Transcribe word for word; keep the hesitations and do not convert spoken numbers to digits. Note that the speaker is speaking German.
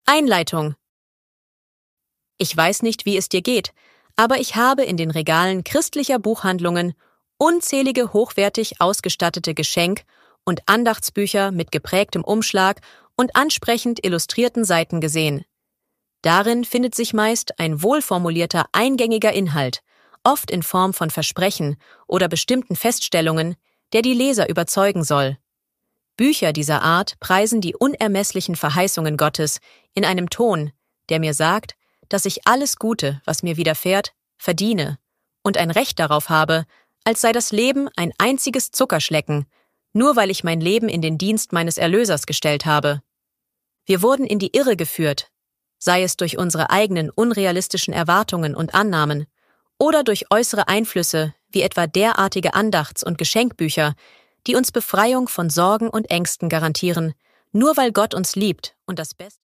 Einleitung. Ich weiß nicht, wie es dir geht, aber ich habe in den Regalen christlicher Buchhandlungen unzählige hochwertig ausgestattete Geschenk- und Andachtsbücher mit geprägtem Umschlag und ansprechend illustrierten Seiten gesehen. Darin findet sich meist ein wohlformulierter eingängiger Inhalt, oft in Form von Versprechen oder bestimmten Feststellungen, der die Leser überzeugen soll. Bücher dieser Art preisen die unermesslichen Verheißungen Gottes in einem Ton, der mir sagt, dass ich alles Gute, was mir widerfährt, verdiene und ein Recht darauf habe, als sei das Leben ein einziges Zuckerschlecken, nur weil ich mein Leben in den Dienst meines Erlösers gestellt habe. Wir wurden in die Irre geführt, sei es durch unsere eigenen unrealistischen Erwartungen und Annahmen oder durch äußere Einflüsse wie etwa derartige Andachts- und Geschenkbücher, die uns Befreiung von Sorgen und Ängsten garantieren, nur weil Gott uns liebt und das Beste